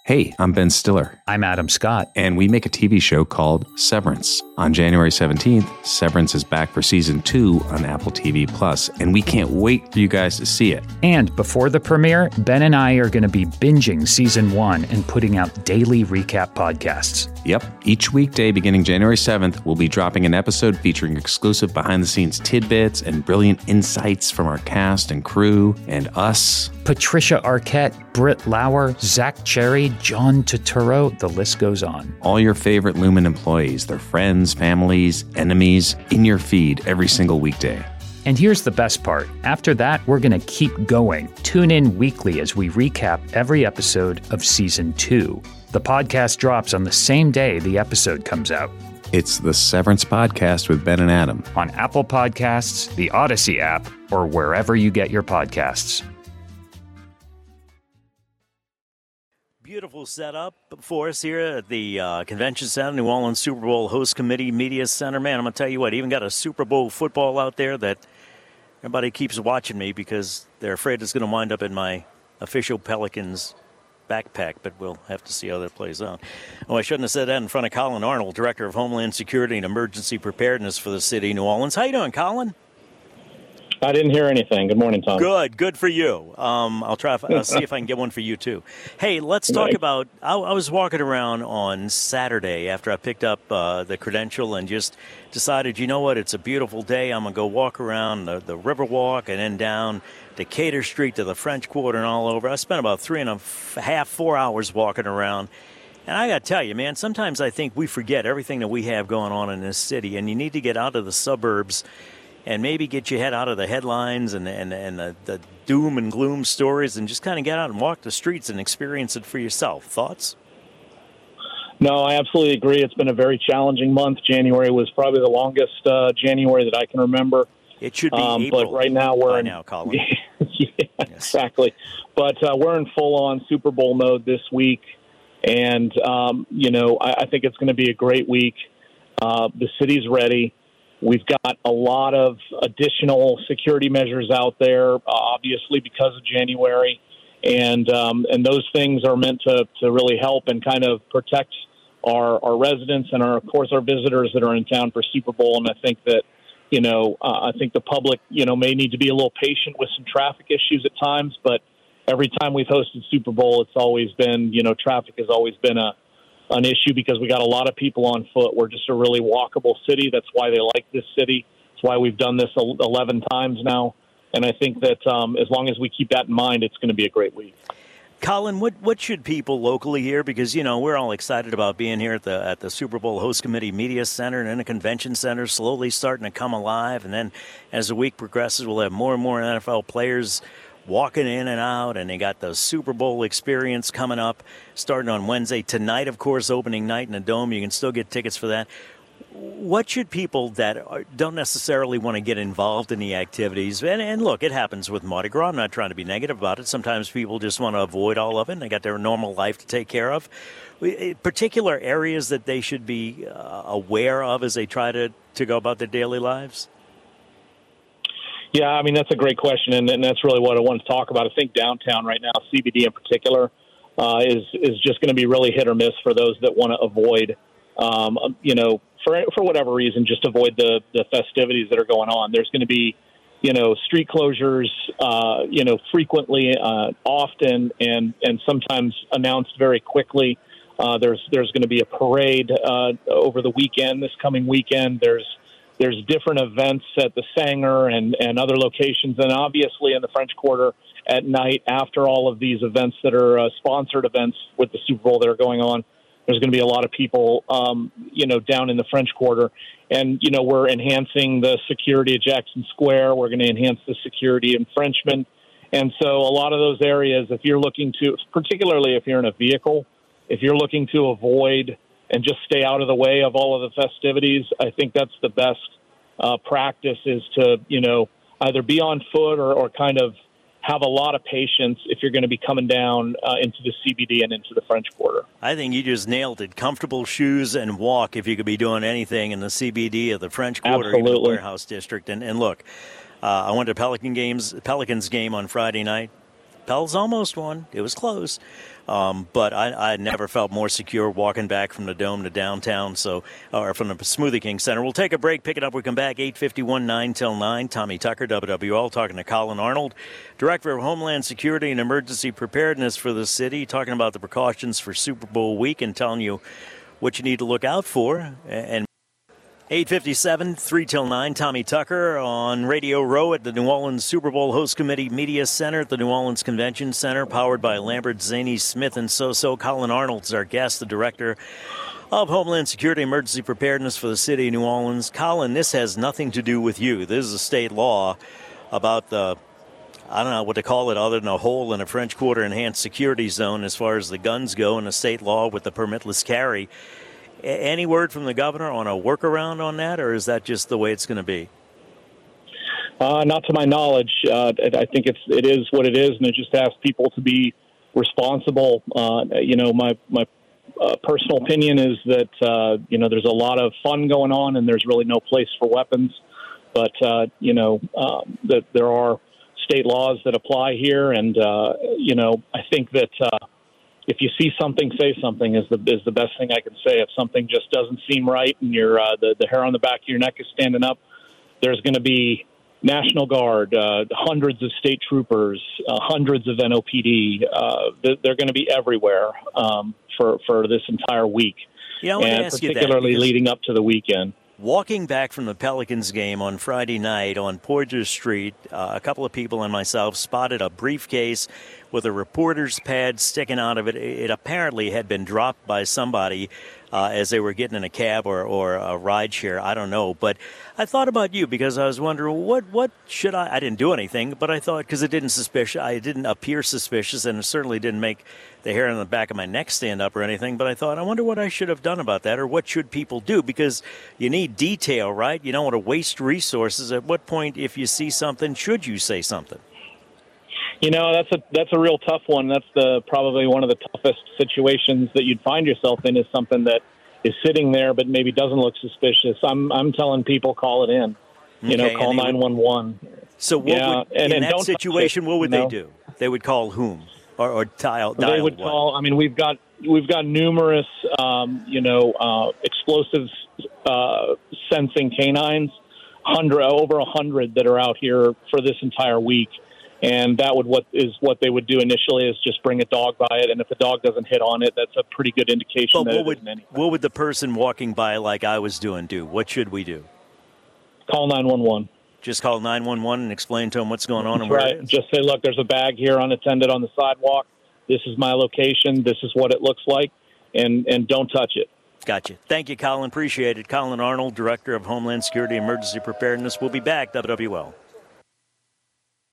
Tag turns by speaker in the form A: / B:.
A: Hey, I'm Ben Stiller.
B: I'm Adam Scott.
A: And we make a TV show called Severance. On January 17th, Severance is back for Season 2 on Apple TV+, and we can't wait for you guys to see it.
B: And before the premiere, Ben and I are going to be binging Season 1 and putting out daily recap podcasts.
A: Yep. Each weekday beginning January 7th, we'll be dropping an episode featuring exclusive behind-the-scenes tidbits and brilliant insights from our cast and crew and us.
B: Patricia Arquette, Britt Lauer, Zach Cherry, John Turturro, the list goes on.
A: All your favorite Lumen employees, their friends, families, enemies, in your feed every single weekday.
B: And here's the best part. After that, we're going to keep going. Tune in weekly as we recap every episode of Season 2. The podcast drops on the same day the episode comes out.
A: It's the Severance Podcast with Ben and Adam.
B: On Apple Podcasts, the Odyssey app, or wherever you get your podcasts.
C: Beautiful setup for us here at the Convention Center, New Orleans Super Bowl Host Committee Media Center. Man, I'm going to tell you what, even got a Super Bowl football out there that everybody keeps watching me because they're afraid it's going to wind up in my official Pelicans backpack, but we'll have to see how that plays out. Oh, I shouldn't have said that in front of Colin Arnold, Director of Homeland Security and Emergency Preparedness for the city of New Orleans. How you doing, Colin?
D: I didn't hear anything. Good morning, Tom.
C: Good for you. I'll see if I can get one for you, too. Hey, let's talk about, I was walking around on Saturday after I picked up the credential and just decided, you know what, it's a beautiful day. I'm going to go walk around the Riverwalk and then down Decatur Street to the French Quarter and all over. I spent about 4 hours walking around. And I got to tell you, man, sometimes I think we forget everything that we have going on in this city, and you need to get out of the suburbs and maybe get your head out of the headlines and the doom and gloom stories and just kind of get out and walk the streets and experience it for yourself. Thoughts?
D: No, I absolutely agree. It's been a very challenging month. January was probably the longest January that I can remember.
C: It should be April.
D: But right now we're
C: now, Colin.
D: Yeah, exactly. But we're in full-on Super Bowl mode this week. And, I think it's going to be a great week. The city's ready. We've got a lot of additional security measures out there, obviously because of January, and those things are meant to really help and kind of protect our residents and of course our visitors that are in town for Super Bowl. And I think that I think the public may need to be a little patient with some traffic issues at times, but every time we've hosted Super Bowl, it's always been traffic has always been an issue because we got a lot of people on foot. We're just a really walkable city. That's why they like this city. That's why we've done this 11 times now. And I think that as long as we keep that in mind, it's going to be a great week.
C: Colin, what should people locally hear? Because, we're all excited about being here at the Super Bowl Host Committee Media Center and in the Convention Center, slowly starting to come alive. And then as the week progresses, we'll have more and more NFL players walking in and out, and they got the Super Bowl experience coming up starting on Wednesday. Tonight, of course, opening night in the Dome. You can still get tickets for that. What should people that don't necessarily want to get involved in the activities, and look, it happens with Mardi Gras. I'm not trying to be negative about it. Sometimes people just want to avoid all of it, and they got their normal life to take care of. Particular areas that they should be aware of as they try to go about their daily lives?
D: Yeah, I mean, that's a great question, and that's really what I want to talk about. I think downtown right now, CBD in particular, is just going to be really hit or miss for those that want to avoid, for whatever reason, just avoid the festivities that are going on. There's going to be, street closures, frequently, often, and sometimes announced very quickly. There's going to be a parade over the weekend, this coming weekend. There's different events at the Sanger and other locations, and obviously in the French Quarter at night after all of these events that are sponsored events with the Super Bowl that are going on. There's going to be a lot of people, down in the French Quarter. And, we're enhancing the security at Jackson Square. We're going to enhance the security in Frenchman. And so a lot of those areas, if you're looking to, particularly if you're in a vehicle, if you're looking to avoid and just stay out of the way of all of the festivities, I think that's the best practice is to, either be on foot or kind of have a lot of patience if you're going to be coming down into the CBD and into the French Quarter.
C: I think you just nailed it. Comfortable shoes and walk if you could be doing anything in the CBD of the French Quarter,
D: Absolutely.
C: Even the Warehouse District. And look, I went to Pelicans game on Friday night. Pels almost won. It was close. But I never felt more secure walking back from the Dome to downtown, or from the Smoothie King Center. We'll take a break, pick it up. We come back, 8:51, 9 till 9. Tommy Tucker, WWL, talking to Colin Arnold, Director of Homeland Security and Emergency Preparedness for the city, talking about the precautions for Super Bowl week and telling you what you need to look out for. And 8:57, 3 till 9, Tommy Tucker on Radio Row at the New Orleans Super Bowl Host Committee Media Center at the New Orleans Convention Center, powered by Lambert, Zaney, Smith, and So-So. Colin Arnold is our guest, the Director of Homeland Security Emergency Preparedness for the city of New Orleans. Colin, this has nothing to do with you. This is a state law about I don't know what to call it other than a hole in a French Quarter enhanced security zone as far as the guns go, and a state law with the permitless carry. Any word from the governor on a workaround on that, or is that just the way it's going to be?
D: Not to my knowledge. I think it is what it is, and it just asks people to be responsible. My personal opinion is that there's a lot of fun going on, and there's really no place for weapons. But that there are state laws that apply here, and I think that. If you see something, say something is the best thing I can say. If something just doesn't seem right and you're the hair on the back of your neck is standing up, there's going to be National Guard, hundreds of state troopers, hundreds of NOPD. They're going to be everywhere for this entire week,
C: and
D: particularly leading up to the weekend.
C: Walking back from the Pelicans game on Friday night on Poydras Street, a couple of people and myself spotted a briefcase with a reporter's pad sticking out of it. It apparently had been dropped by somebody as they were getting in a cab or a ride share. I don't know. But I thought about you because I was wondering, what should I didn't do anything, but I thought because it didn't appear suspicious, and it certainly didn't make the hair on the back of my neck stand up or anything. But I thought, I wonder what I should have done about that, or what should people do? Because you need detail, right? You don't want to waste resources. At what point, if you see something, should you say something?
D: That's a real tough one. That's probably one of the toughest situations that you'd find yourself in, is something that is sitting there but maybe doesn't look suspicious. I'm telling people, call it in. Call 911.
C: So in that situation, what would they do? They would call whom or dial?
D: They would call. I mean, we've got numerous explosives sensing canines, over 100 that are out here for this entire week. And that what they would do initially is just bring a dog by it, and if the dog doesn't hit on it, that's a pretty good indication that it isn't anything.
C: What would the person walking by like I was doing do? What should we do?
D: Call 911.
C: Just call 911 and explain to them what's going on.
D: That's right. Just say, look, there's a bag here unattended on the sidewalk. This is my location. This is what it looks like, and don't touch it.
C: Gotcha. Thank you, Colin. Appreciate it. Colin Arnold, Director of Homeland Security Emergency Preparedness. We'll be back, WWL.